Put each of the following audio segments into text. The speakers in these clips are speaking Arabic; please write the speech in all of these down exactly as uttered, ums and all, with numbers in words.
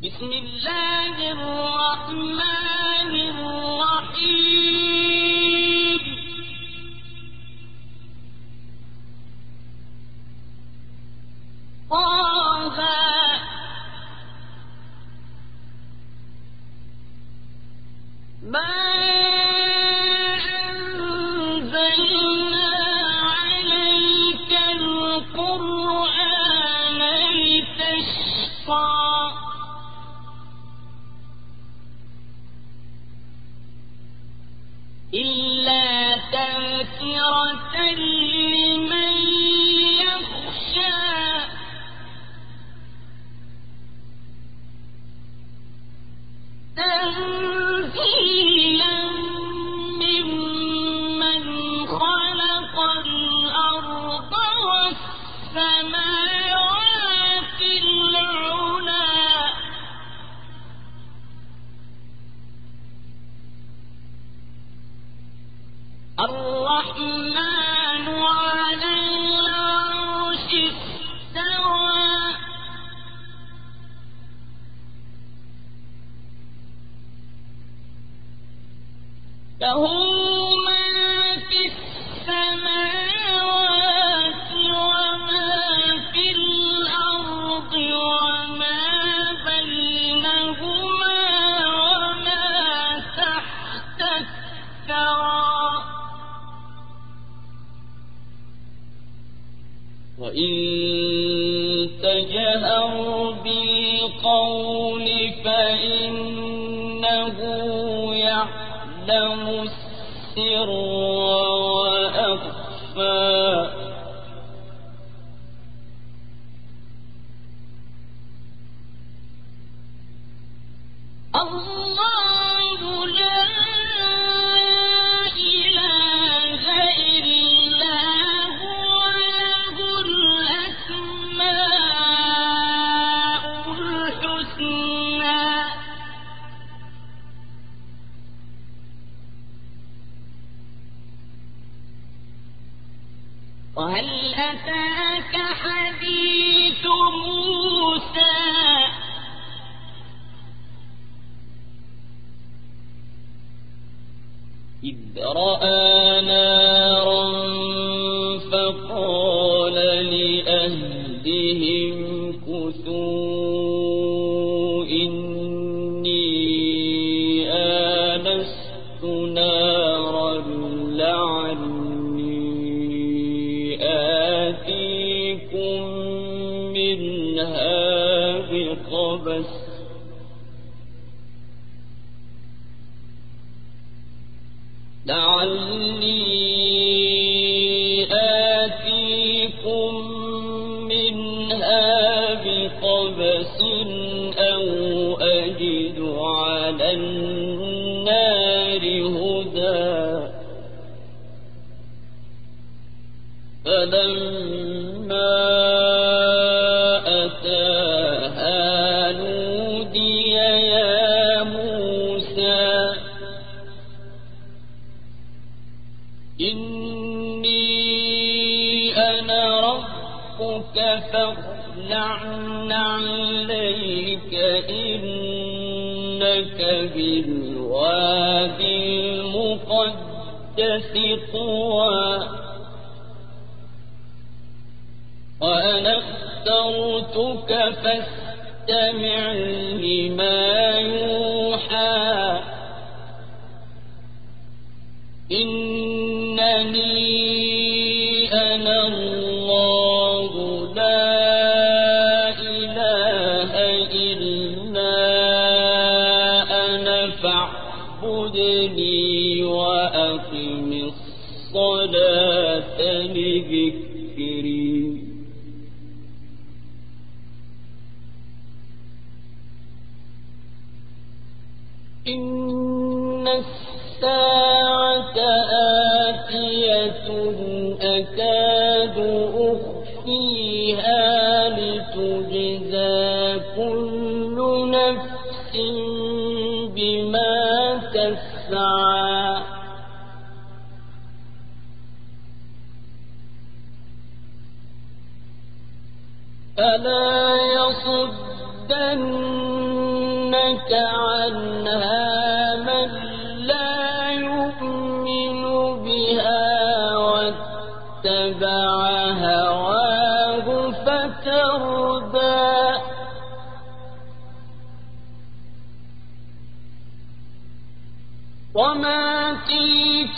بسم الله الرحمن الرحيم طه ما أنزلنا عليك القرآن لتشقى إلا تذكرة لمن يخشى تنزيلا ممن خلق الأرض والسماوات العلى الرحمن على العرش استوى له ما في السماوات وما في الأرض وما بينهما وما تحت الثرى وإن تجهر بالقول فإنه يعلم السر وأخفى الله لا إله إلا هو له الأسماء الحسنى وهل أتاك حديث موسى إذ رأى نارا فقال لأهلهم كثوا إني آنست نارا لعلي آتيكم منها بقبس لعلي آتيكم منها بقبس أو أجد على النار هدى فلما أتاها نودي يا موسى إني أنا ربك فاخلع عليك إنك بالوادي المقدس طوى وأنا اخترتك فاستمع لما يوحى إنني أنا الله لا إله إلا أنا فاعبدني وأقم الصلاة لذكري إن الساعة آتية أكاد أخفيها لتجزى كل نفس بما تسعى فلا يصدن يسألونك عنها من لا يؤمن بها واتبع هواه فتردى وما تلك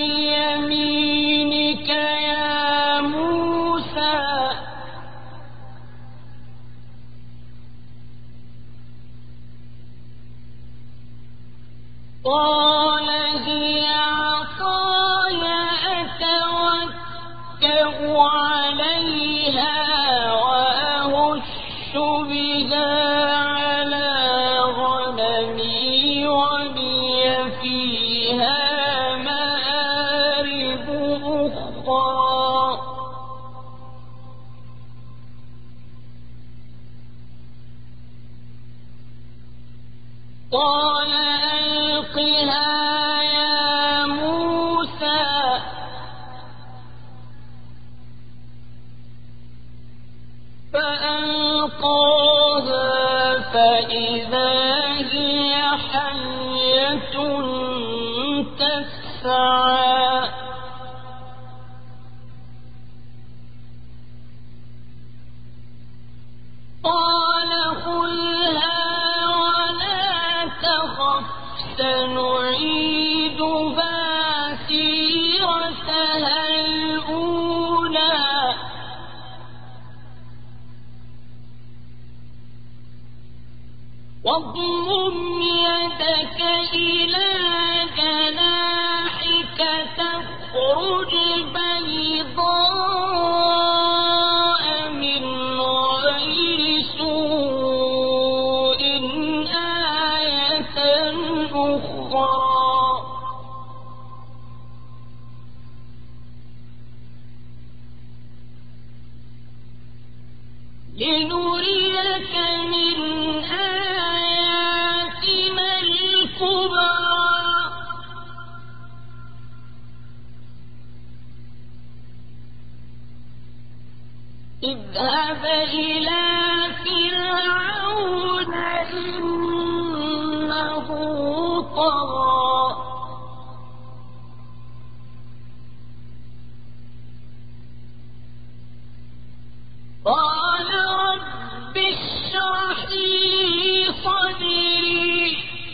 بيمينك يا موسى قال هي عصاي أتوكأ عليها وأهش بها على غنمي ولي فيها مآرب أخرى قال ألقها يا موسى فألقاها فإذا هي حية تسعى قال خذها ولا تخف سنعيدها سيرتها الأولى واضمم يدك إلى جناحك تخرج بيضاء من غير سوء آية أخرى لنريك من آياتنا الكبرى اذهب إلى فرعون إنه طغى قال رب اشرح لي صدري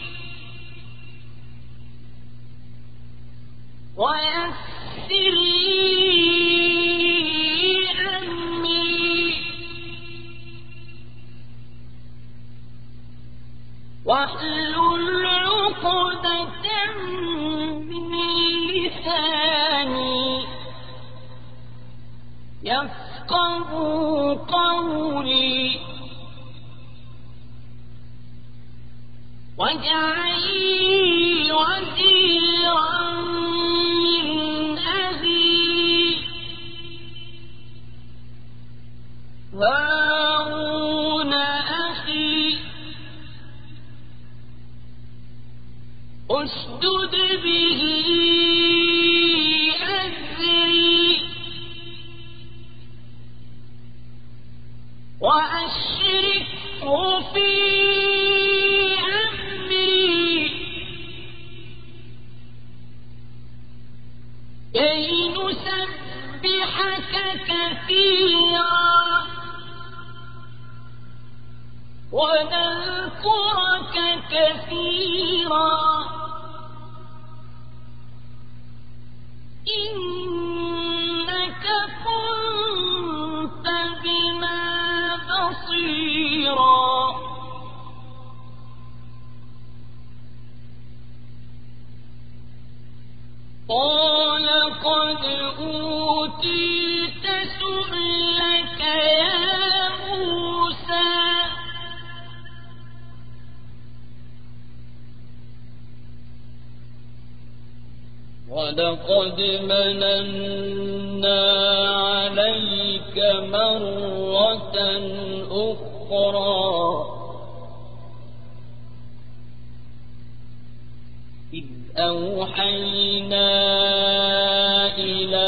ويسر لي أمري واحلل عقدة من لساني يفقهوا قولي واجعل لي وزيرا من أهلي هارون أخي اشدد به أزري وأشركه في أمري كي نسبحك كثيرا ونذكرك كثيرا إنك كنت بنا بصيرا قال قد أوتيت سؤلك يا موسى ولقد مننا عليك مرة أخرى إذ أوحينا إلى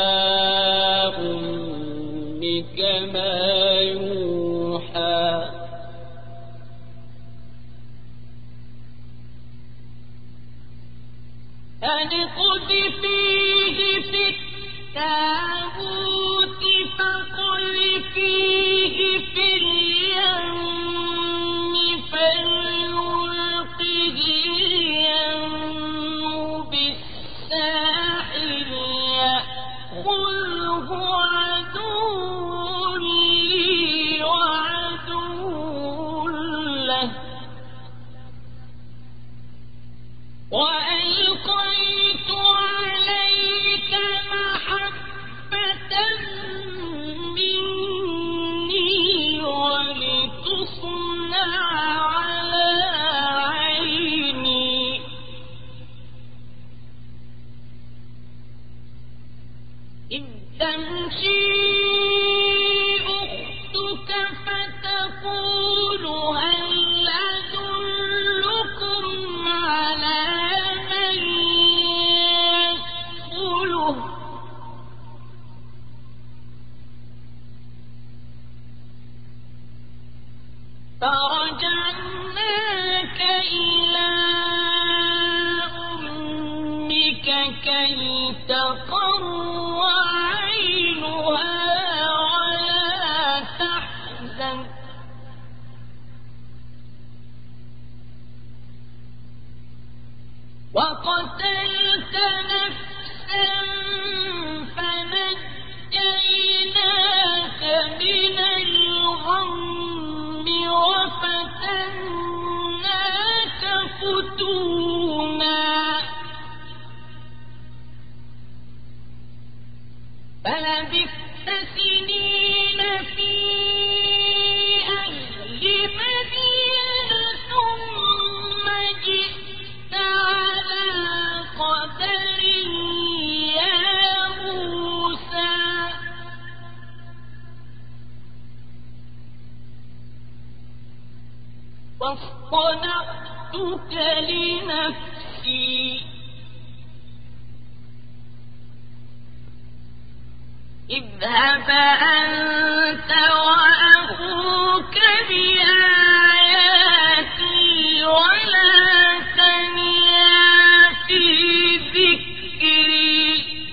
أمك ما يوحى أن اقذفيه في التابوت فاقذفيه في اليم فليلقه اليم بالساحل يأخذه عدو لي وعدو له وألقيت عليك محبة مني ولتصنع على عيني إذ تمشي أختك فتقول هل أدلكم على من يكفله فرجعناك إلى أمك كي تقر عينها ولا تحزن وقتلت نفسا فنجيناك من الغم وفتناك فتونا فلبثت سنين في أهل مدين ثم جئت على قدر يا موسى واصطنعتك لنفسي اذهب أنت وأخوك بآياتي ولا تنيا في ذكري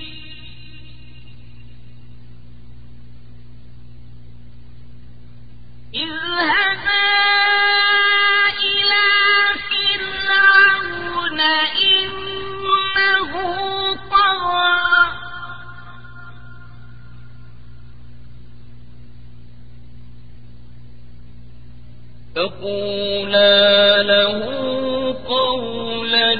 اذهبا إلى فرعون إنه طغى فقولا له قولا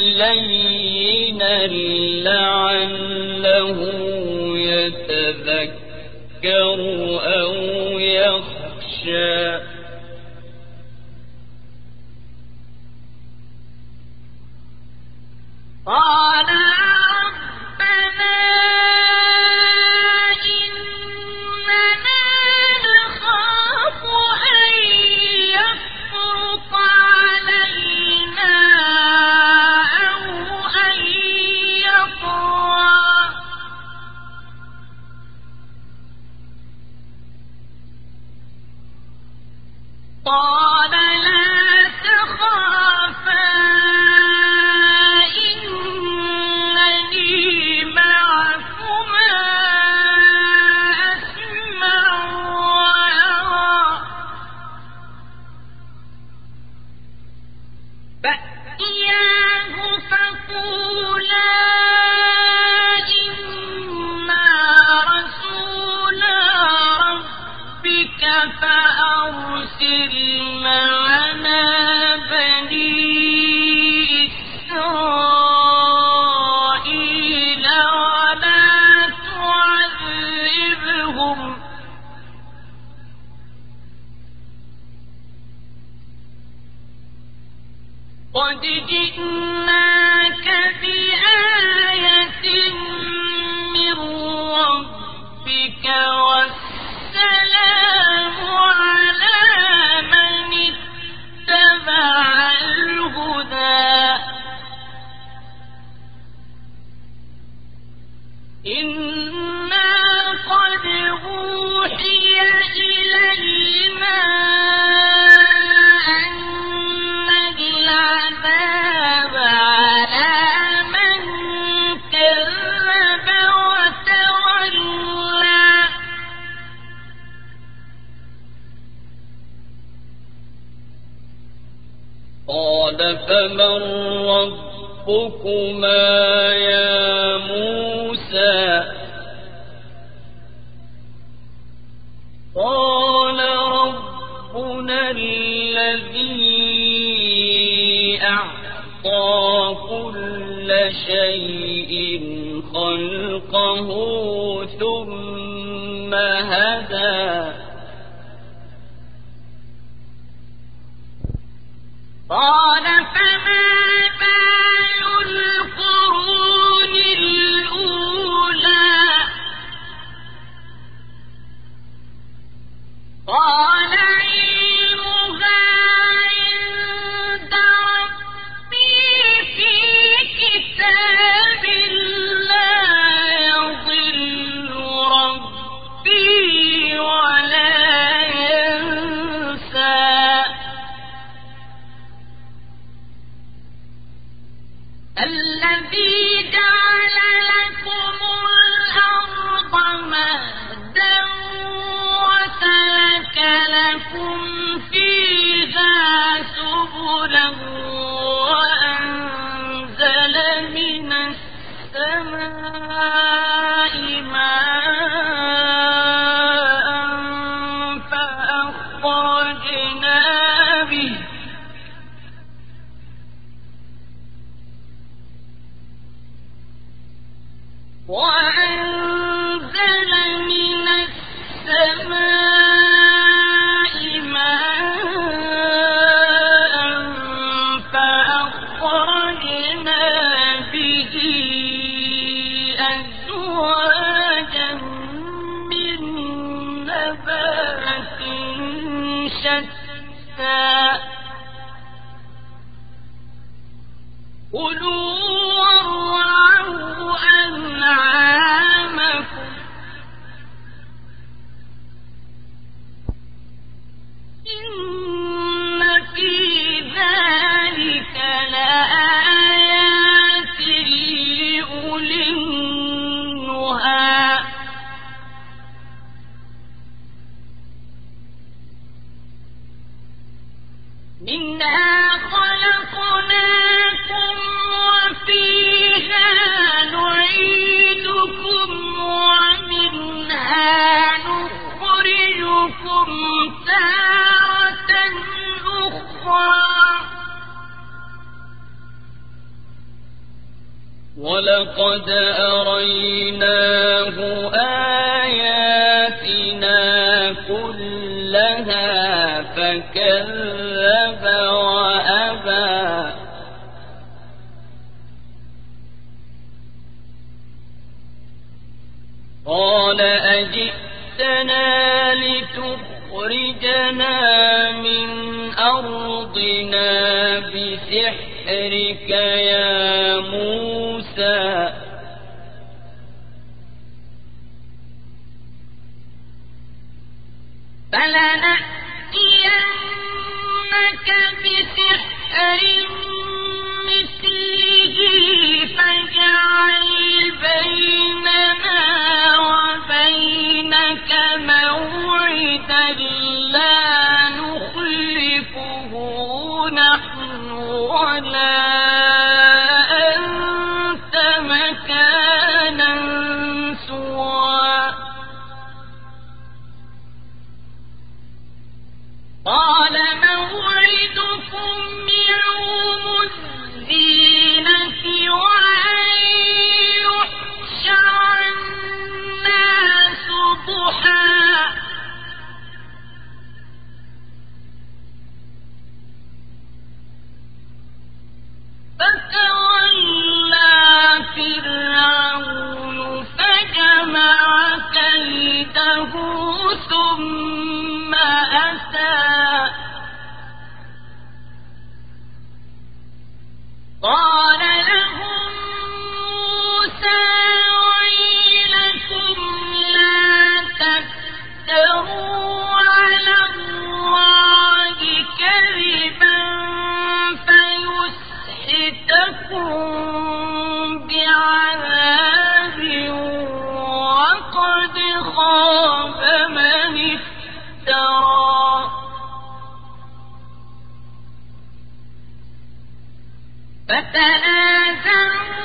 لينا لعله يتذكر أو يخشى قال ربنا إننا نخاف أن يفرط علينا أو أن يطغى قال لا تخافا إنني معكما أسمع وأرى فأتياه فقولا إنا رسولا ربك فأرسل معنا بني إسرائيل ولا تعذبهم قد جئناك بآية من ربك والسلام على من اتبع الهدى إنا قد أوحي إلينا أن العذاب على من قال فمن ربكما يا موسى قال ربنا الذي أعطى كل شيء خلقه ثم هدى قال فما بال القرون الأولى قال علمها عند ربي في كتاب لا يضل ربي ولا ينسى الذي جعل لكم الأرض مهدا وسلك لكم فيها سبلا وأنزل من السماء ماء فأخرجنا به وأنزل من السماء ماء فأخرجنا به أزواجا من نبات شتى كلوا وارعوا أنعامكم إن في ذلك لآيات لأولي النهى منها خلقناكم وفيها نعيدكم ومنها نخرجكم تارة أخرى ولقد أريناه آياتنا كلها فكذب وأبى قال أجئتنا لتخرجنا من أرضنا بسحرك يا موسى فلنأتينك بسحر مثله فاجعل بيننا وبينك موعدا لا نخلفه نحن ولا أنت مكانا سوى قال موعدكم يوم الزينة وأن يحشر الناس ضحى فتولى فرعون فجمع كيده ثم أتى قال لهم موسى ويلكم لا تفتروا على الله كذبا فيسحتكم بعذاب وقد خاب من افترى فتنازعوا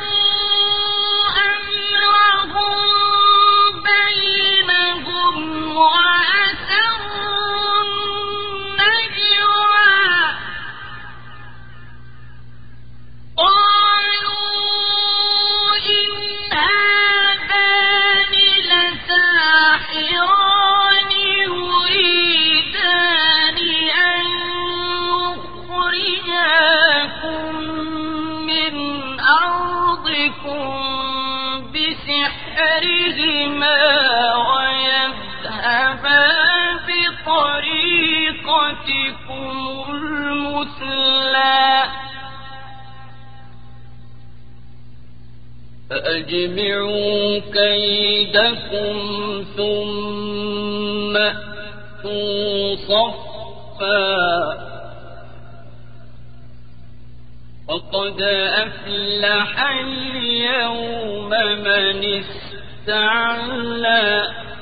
أمرهم بينهم وأسروا النجوى قالوا إن هذان لساحران يريدان أن يخرجاكم من أرضكم بسحرهما ويذهبا بطريقتكم المثلى فأجمعوا كيدكم ثم أتوا صفا وقد أفلح اليوم من استعلى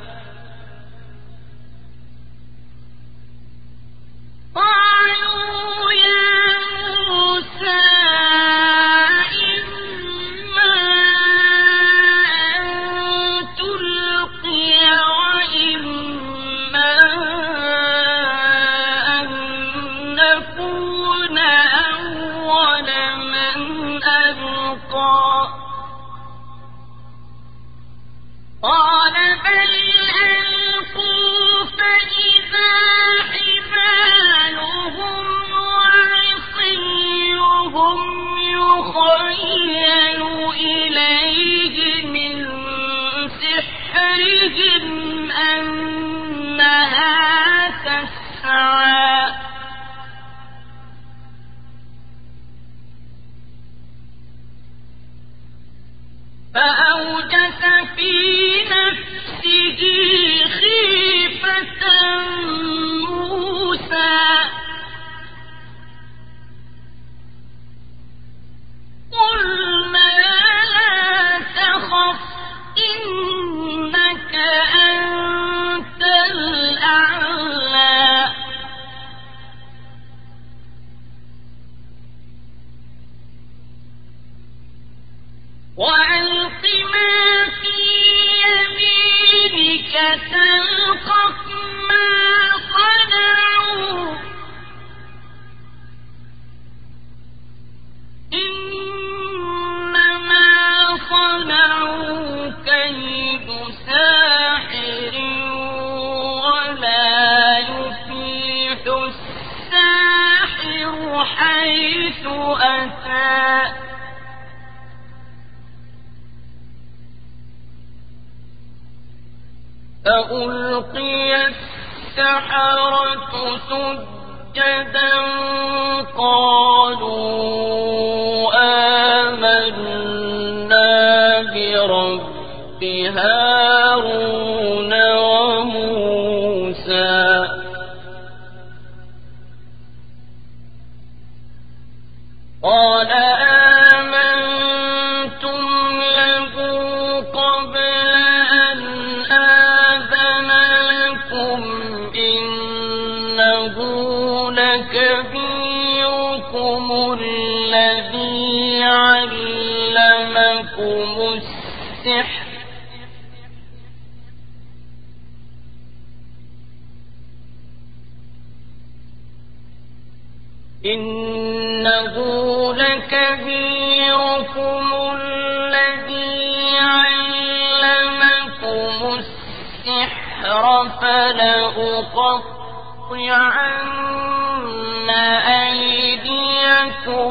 قالوا يا موسى إما أن تلقي وإما أن نكون أول من ألقى قال بل ألقوا فإذا حبالهم وعصيهم يخيل إليه من سحرهم أنها تسعى فأوجس في نفسه خيفة موسى قلنا لا تخف إنك أنت الأعلى وألق ما في يمينك تلقف ما صنعوا إنما صنعوا كيد ساحر ولا يفلح الساحر حيث أتى فألقي السحرة سجدا قالوا آمنا برب هارون وموسى قال آمنتم له قبل أن آذن لكم إنه لكبيركم الذي علمكم السحر إنه لكبيركم الذي علمكم السحر فلأقطعن أيديكم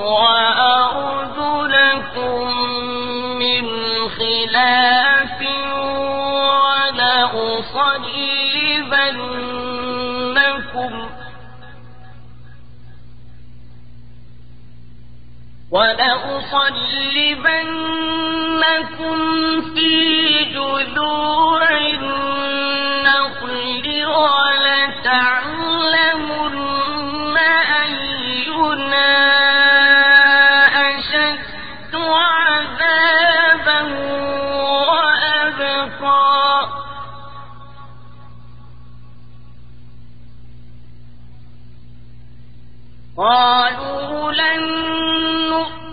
وأرجلكم من خلاف ولأصلبنكم ولأصلبنكم في جذوع النخل ولتعلمن أينا أشد عذابا وأبقى قالوا لن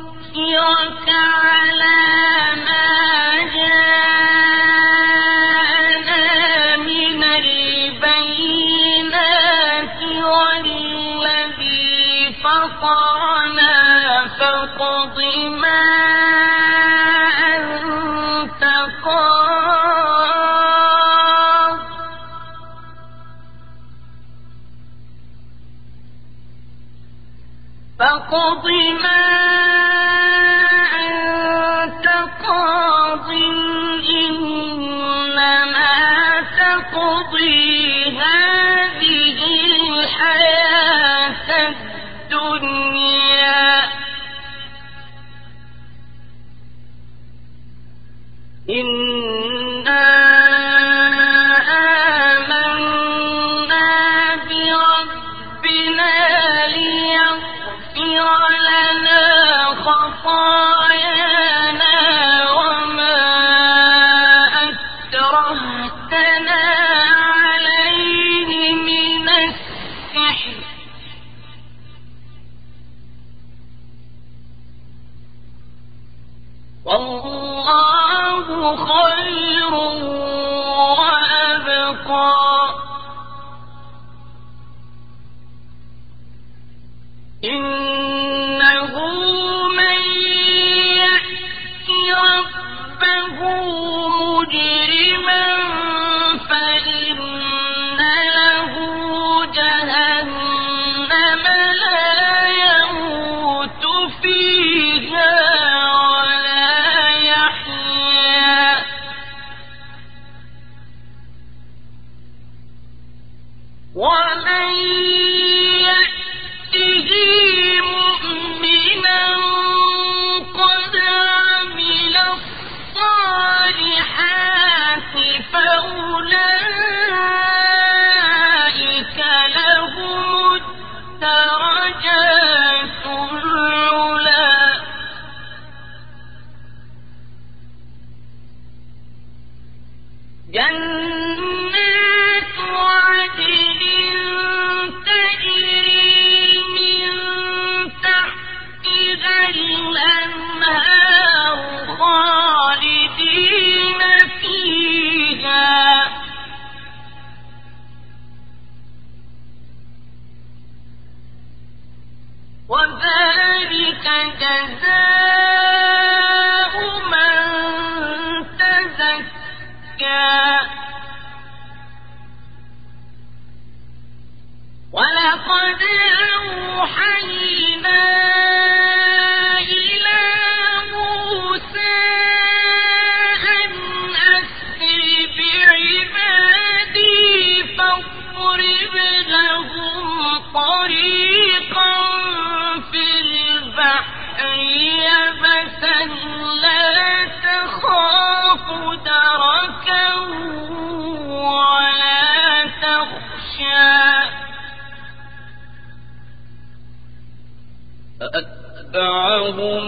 فطرنا فاقض ما أنت قاض فاقض ما أنت قاض إنما تقضي هذه الحياة الدنيا إنا آمنا بربنا ليغفر لنا خطايانا وما أكرهتنا عليه من السحر والله خير وأبقى إنه من يأت ربه مجرما فإن له جهنم لا يموت فيها ومن يأته مؤمنا قد عمل الصالحات فأولئك لهم الدرجات العلى جنات عدن تجري من تحتها الأنهار خالدين فيها وذلك جزاء من تزكى ولقد أوحينا إلى موسى أن أسر بعبادي فاضرب لهم طريقا في البحر يبسا لا تخاف دركا ولا تخشى فأتبعهم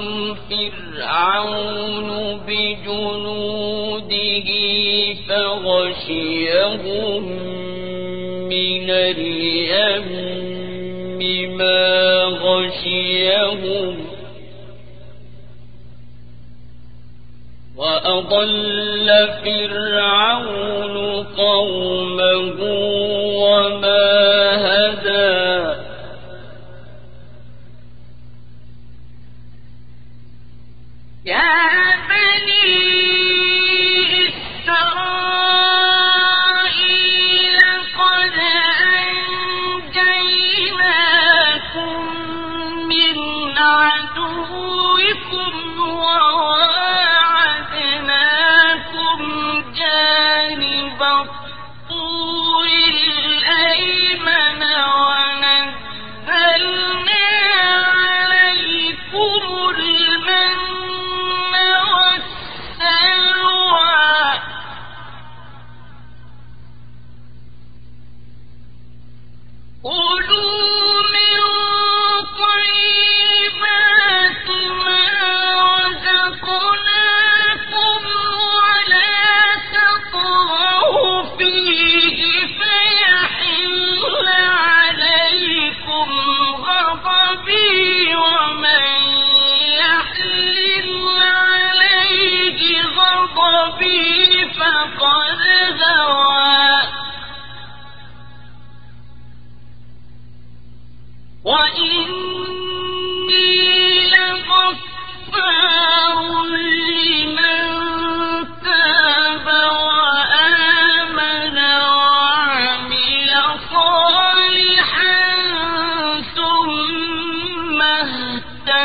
فرعون بجنوده فغشيهم من اليم ما غشيهم وأضل فرعون قومه وما هدى يا بني إسرائيل قد أنجيناكم من عدوكم وواعدناكم جانب الطور الأيمن ونزلنا عليكم المن كلوا من طيبات ما رزقناكم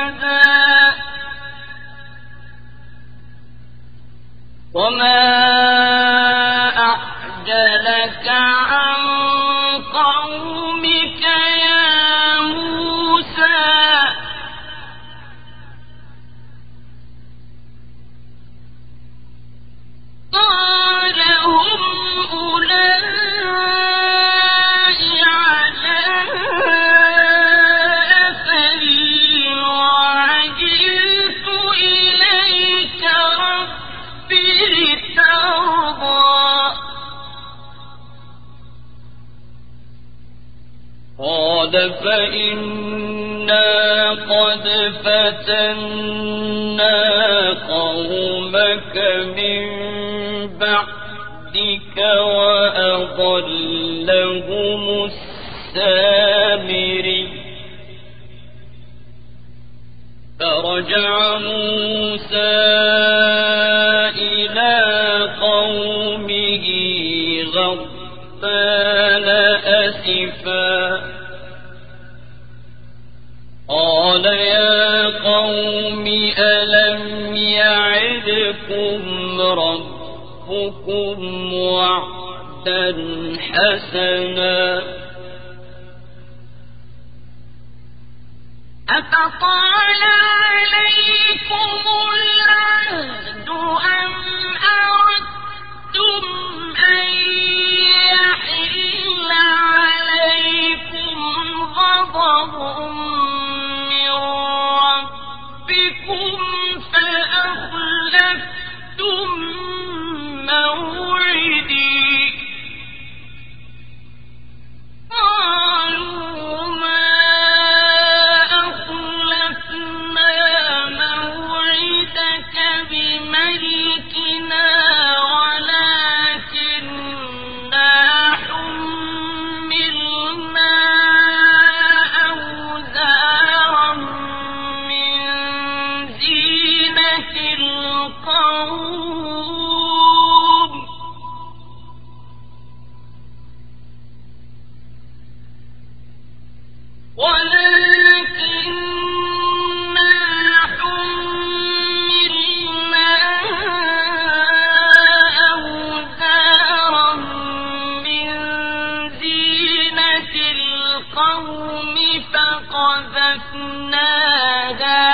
هذا وما أعجلك عن قومك يا موسى قال هم أولئك على أثري وعجلت إليك رب لترضى قال فإنا قد فتنا قومك من بعدك وأضلهم السامري فرجع موسى إلى قومه غضبان أسفا قال يا قوم ألم يعدكم ربكم وعدا حسنا أفطال عليكم العهد أم أردتم أن يحل عليكم غضب من ربكم فأخلفتم موعدي قالوا ما أخلفنا موعدك بملكنا ولكننا حملنا أوزارا من زينة القوم ولكننا حملنا أوزارا من زينة القوم فقذفناها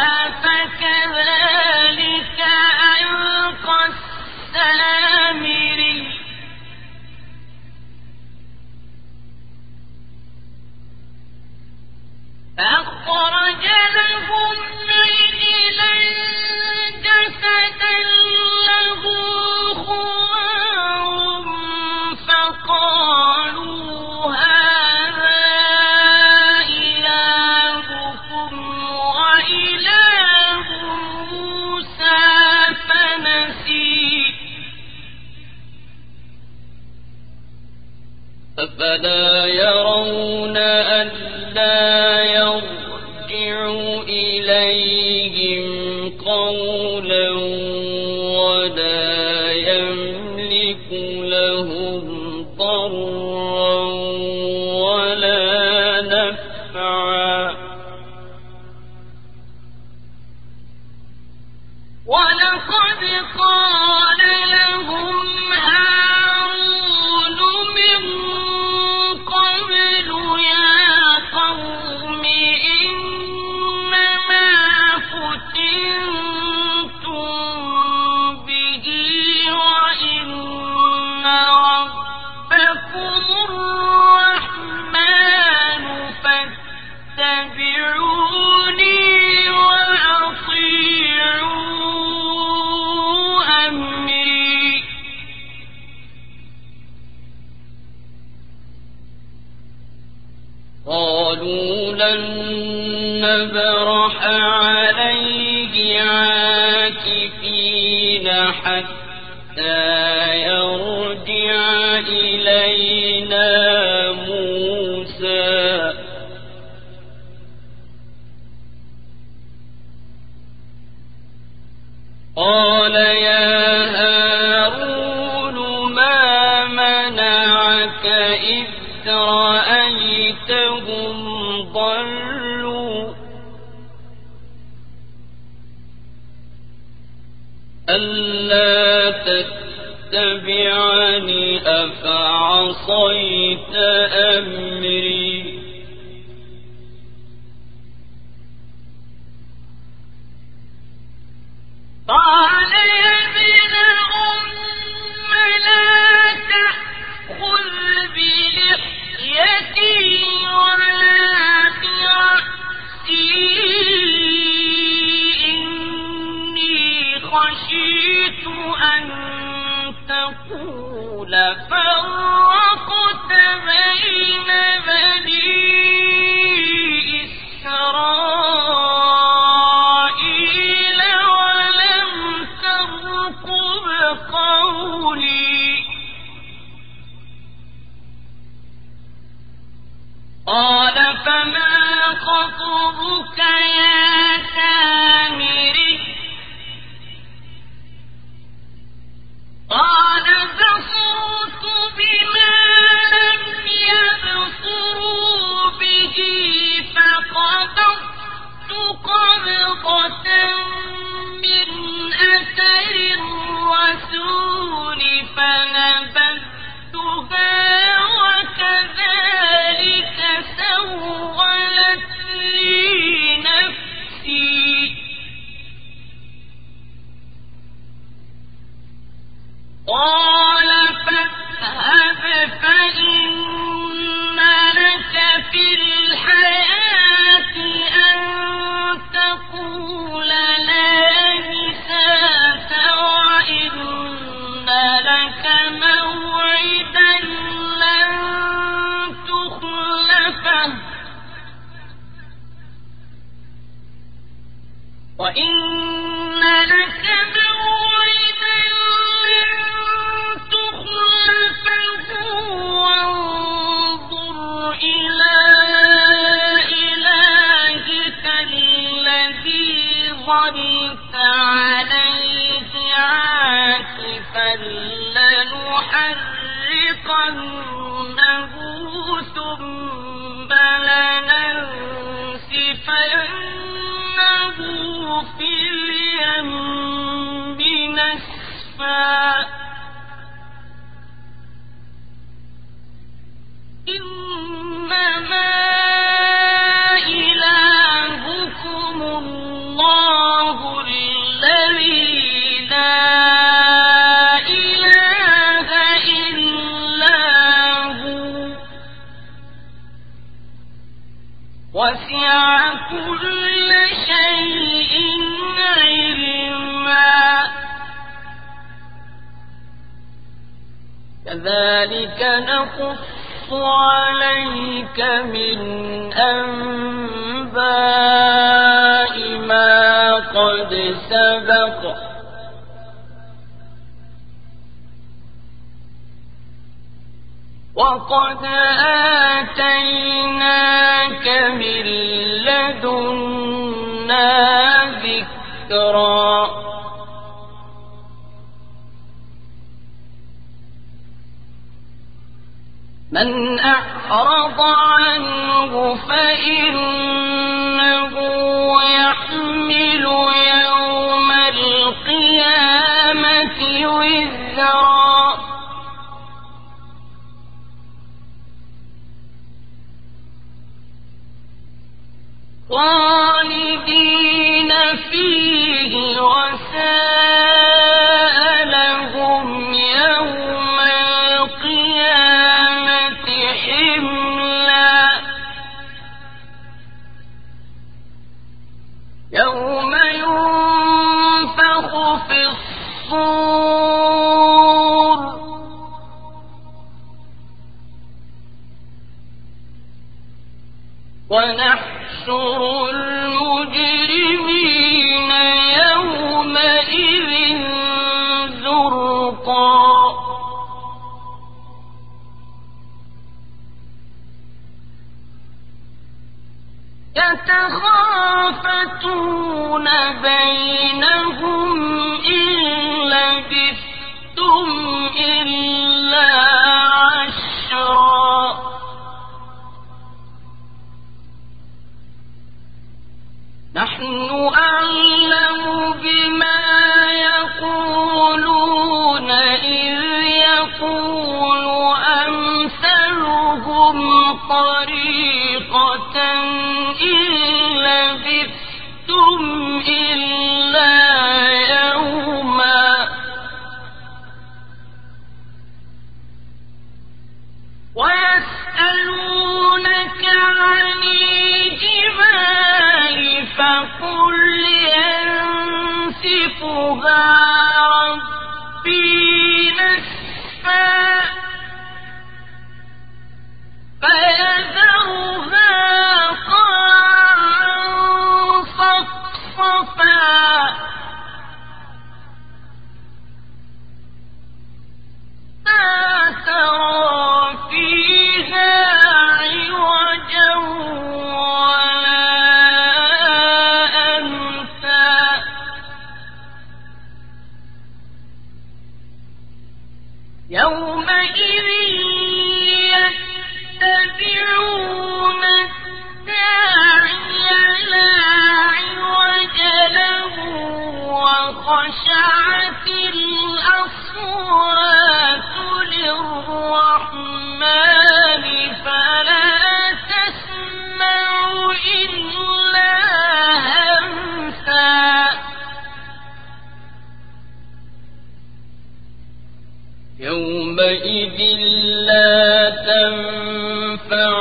فكذلك ألقى السامري فأخرج لهم عجلا جسدا له خوار فقالوا هذا إلهكم وإله موسى فنسي أفلا يرون ألا يرجع إليهم قولا ولا يملك لهم ضرا ولا نفعا ولقد قال لهم هارون من قبل يا قوم إنما فتنتم به وإن ربكم الرحمن فاتبعوني وأطيعوا أمري قالوا لن نبرح عليه عاكفين حتى يرجع إلينا موسى قال يا هارون ما منعك إذ رأيتهم ضلوا ألا تتبعني أفعصيت أمري قال يا ابن أم لا تأخذ بلحيتي ولا برأسي إني خشيت أن تقول فرقت بين بني إسرائيل ولم ترقب قولي قال فما خطبك يا سامري قال بصرت بما لم يبصروا به فقبضت قبضة من أثر الرسول فنبذتها وكذلك سولت لي نفسي قال فاذهب فإن لك في الحياة أن تقول لا مساس وإن لك موعدا لن تخلفه وإن لك موعدا لن تخلفه وانظر إلى إلهك الذي ظلت عليه عاكفا لنحرقنه ثم لننسفنه في اليم نسفا إنما إلهكم الله الذي لا إله إلا هو وسع كل شيء علما كذلك نقص عليك من أنباء ما قد سبق وقد آتيناك من لدنا ذكرا من أعرض عنه فإنه يحمل يوم القيامة وزرا خالدين فيه وساء لهم يوم القيامة حملا يوم ينفخ في الصور ونحشر المجرمين يومئذ زرقا يتخافتون بينهم إن لبثتم إلا عشرا نحن أعلم بما يقولون فقل ينسفها ربي نسفا فيذرها قاعا صفصفا لا ترى فيها عوجا ولا أمتا يومئذ يتبعون الداعي لا عوج له وخشعت الأصوات للرحمن فلا تسمع إلا همسا يومئذ لا تنفع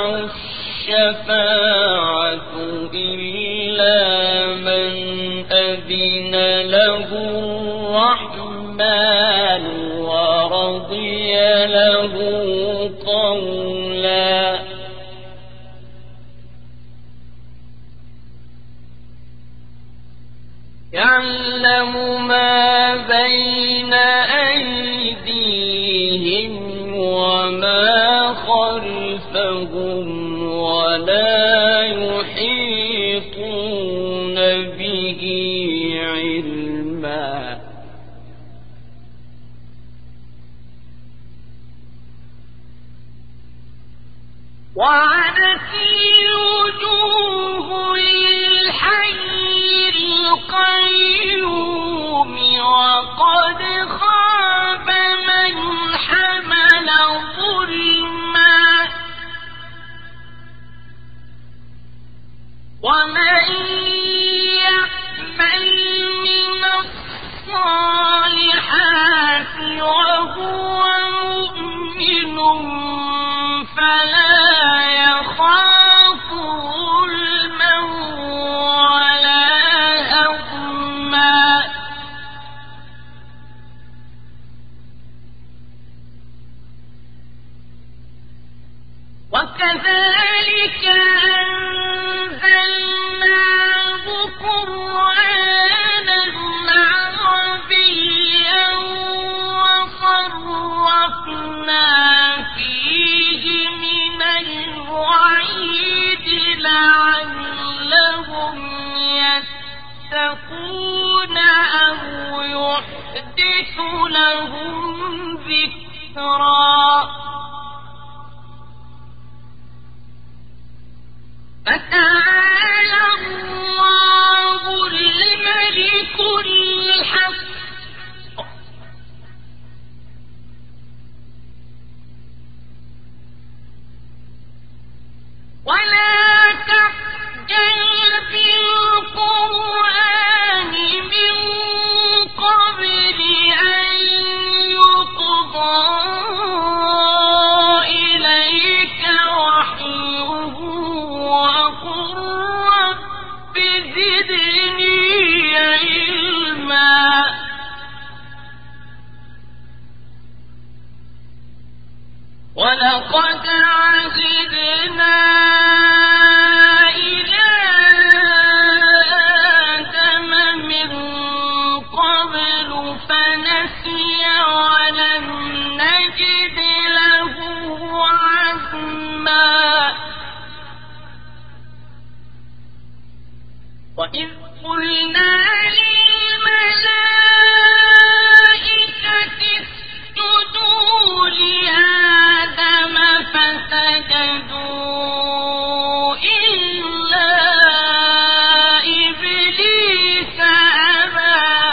الشفاعة إلا من أذن له الرحمن ورضي له قولا يعلم ما بين أيديهم وما خلفهم ولا يحيطون به علما وعنت الوجوه للحي القيوم وقد خاب من حمل ظلما ومن يعمل من الصالحات وهو مؤمن فلا يخاف ظلما ولا هضما وكذلك أنزلناه قرآنا عربيا وصرفنا فيه من الوعيد لعلهم يتقون أو يحدث لهم ذكرا فتعالى الله الملك الحق ولا تعجل بالقرآن من قبل أن يقضى إليك وحيه وقل رب زدني علما ولقد عهدنا إلى آدم من قبل فنسي ولم نجد له عزما وإذ قلنا للملائكة اسجدوا لآدم فسجدوا إلا إبليس أبى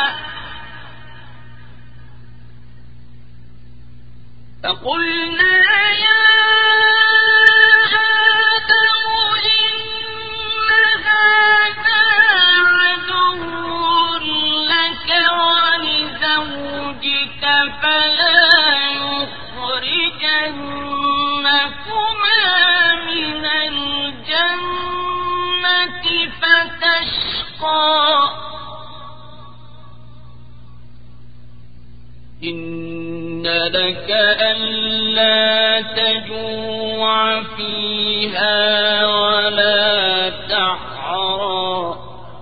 فقلنا يا آدم إن هذا عدو يشقى إن لك ألا تجوع فيها ولا تعرى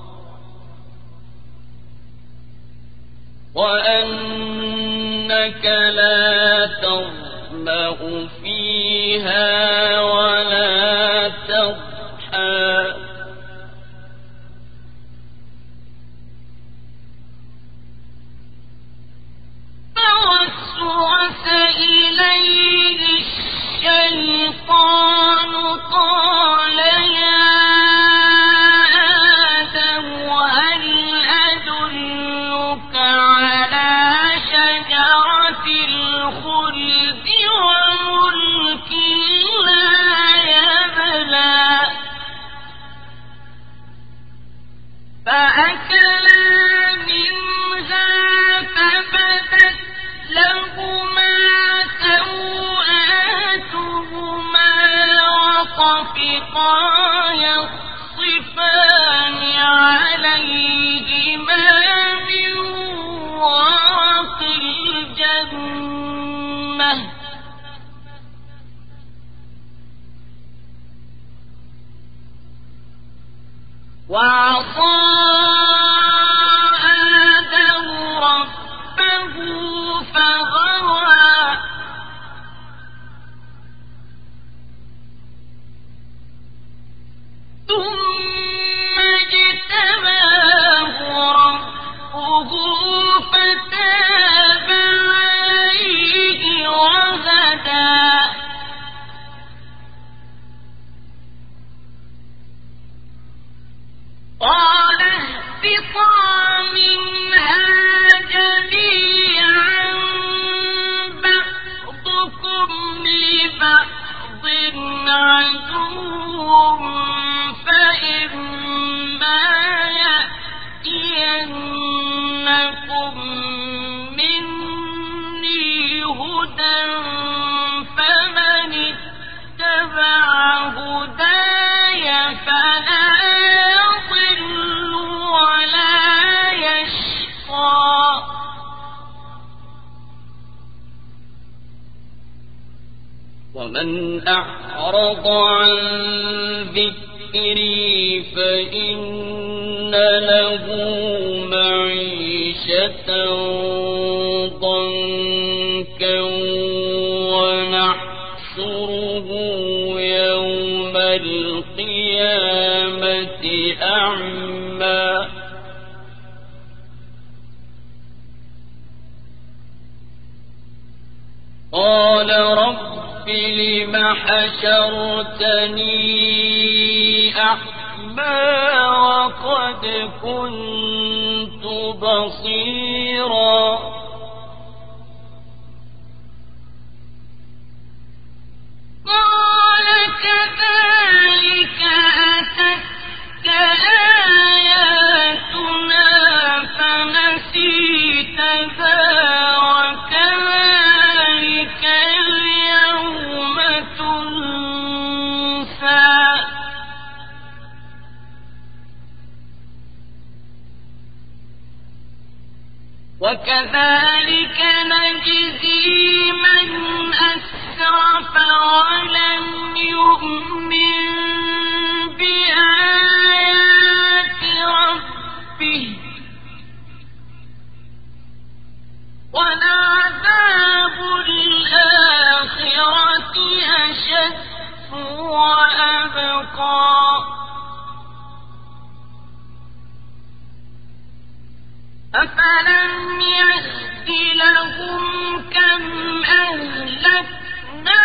وأنك لا تظمأ فيها ولا تضحى فوسوس إليه الشيطان قال يا آدم هل أدلك على شجرة الخلد وملك لا يبلى فأكلا منها فبدت لهما سوآتهما وطفقا يخصفان عليهما من ورق الجنة وعصى آدم ربه فغوى ثم اجتباه ربه فتاب عليه وهدى قال اهبطا منها جميعا بعضكم لبعض عدو فإما يأتينكم مني هدى فمن اتبع هداي فلا يضل ولا يشقى ومن أعرض عن ذكري فإن له معيشة ضنكا ونحشره يوم القيامة أعمى قال رب لم حشرتني أعمى وقد كنت بصيرا قال كذلك أتتك آياتنا فنسيتها وكذلك اليوم تنسى وكذلك نجزي من أسرف ولم يؤمن بآيات ربه ولعذاب الآخرة أشد وأبقى أفلم يهد لهم كم أهلكنا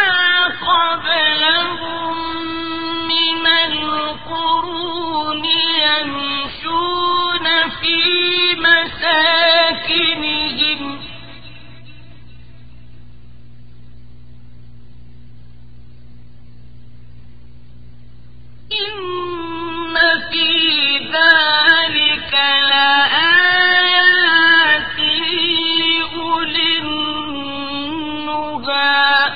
قبلهم من القرون يمشون في مساكنهم إن في ذلك لآيات لأولي النهى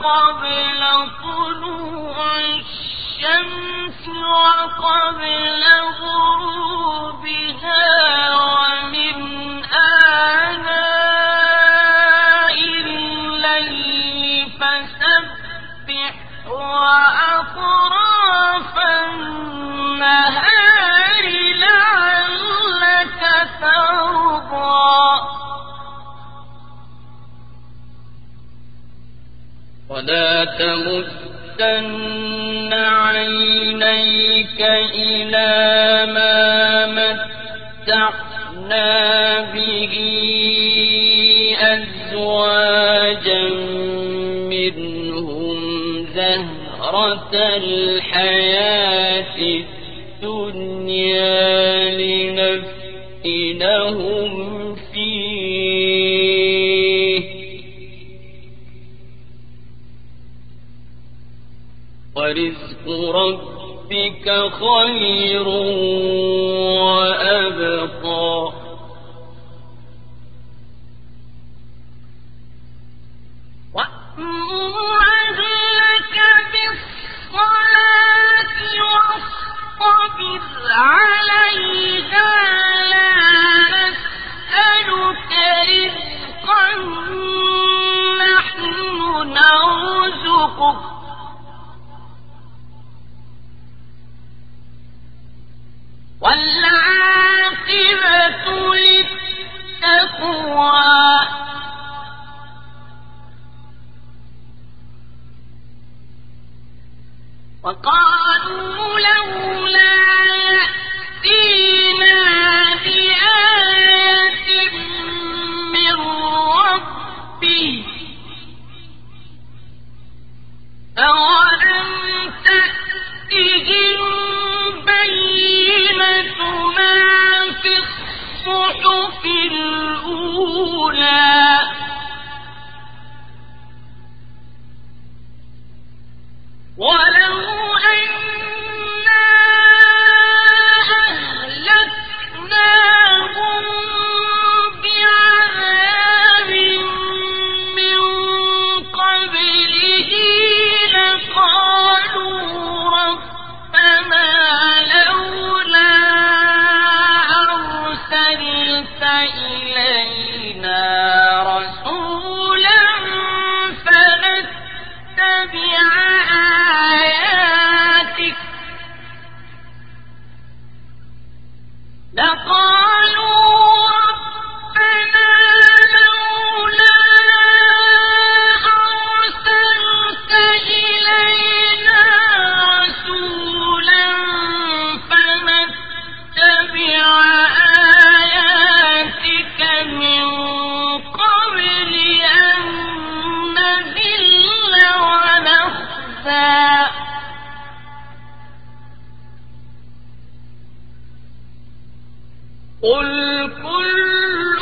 وقبل طلوع الشمس وقبل غروبها ومن آناء الليل فسبح وأطراف النهار لعلك ترضى ولا تمدن عينيك إلى ما متعنا به أزواجا منهم زهرة الحياة الدنيا لنفتنهم فيه ورزق ربك خير وأبقى وأمر أهلك بالصلاة واصطبر عليها لا نسألك رزقا نحن نرزقك والعاقبة للتقوى وقالوا لولا يأتينا بآية من ربه أولم تأتهم بينة ما في الصحف الأولى ولو أنا أهلكناهم بعذاب من قبله لقالوا ربنا لولا أرسلت إلينا رسولا فنتبع آياتك لقالوا ربنا لولا أرسلت إلينا رسولا فنتبع آياتك من قبل أن نذل ونخزى قل كل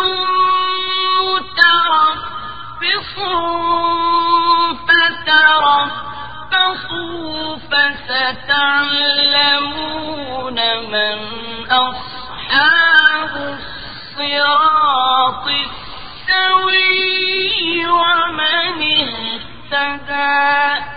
متربص فتربصوا فستعلمون من أصحاب الصراط السوي ومن اهتدى